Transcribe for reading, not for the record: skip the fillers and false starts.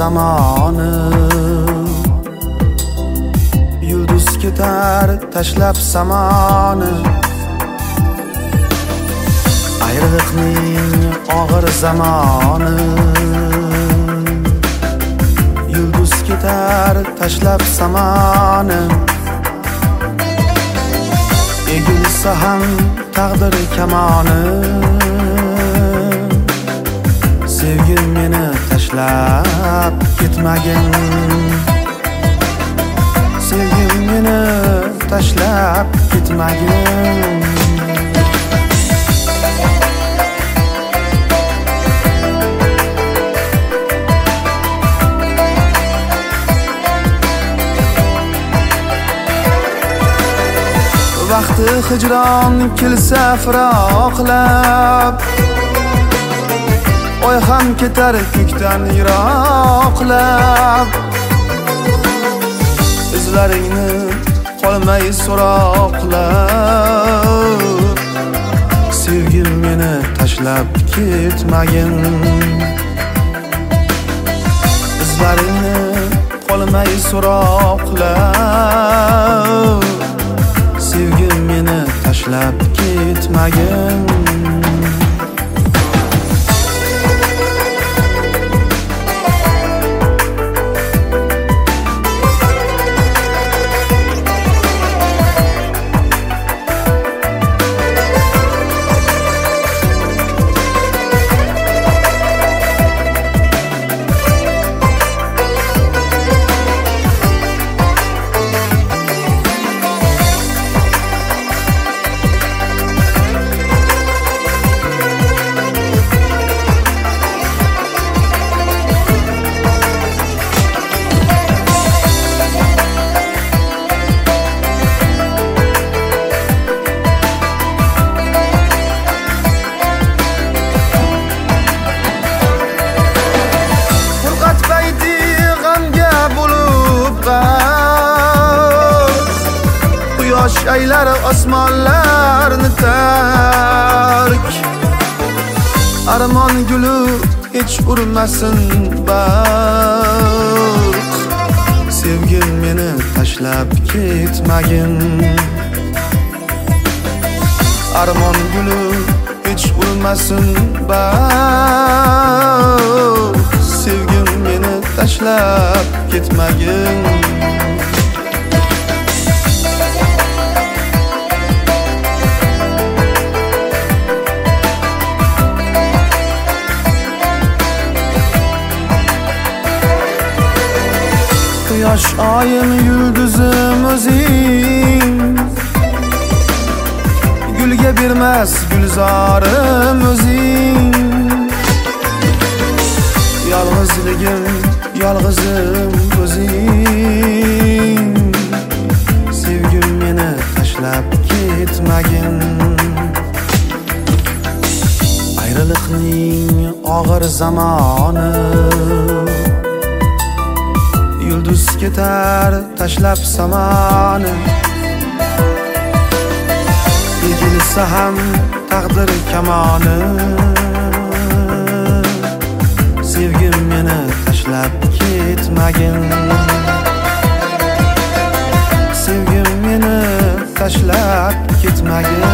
zamoni, yulduz ketar tashlab samoni. Ayriliqning og'ir zamoni, yulduz ketar tashlab samoni. Egilsa ham taqdir kamoni, sevgim meni tashlab ketmagin. Sevgim meni tashlab ketmagin. Vaqti hijron kelsa firoqlab, oy ham ketar ko'kdan yiroqlab. Izlaringni qolmay so'roqlab, sevgim meni tashlab ketmagin. Izlaringni qolmay so'roqlab, sevgim meni tashlab ketmagin. Quyosh aylar osmonlarni tark, armon guli hech urmasin barq. Sevgim meni tashlab ketmagin. Armon guli hech urmasin barq. Sevgim meni tashlab ketmagin. Quyosh oyim yulduzim o'zing, gulga bermas gulzorim o'zing. Yolg'izligim yolg'izim o'zing, sevgim meni tashlab ketmagin. Ayriliqning og'ir zamoni, yulduz ketar tashlab samoni. Egilsa ham taqdir kamoni, sevgim meni tashlab ketmagin. Sevgim meni tashlab ketmagin.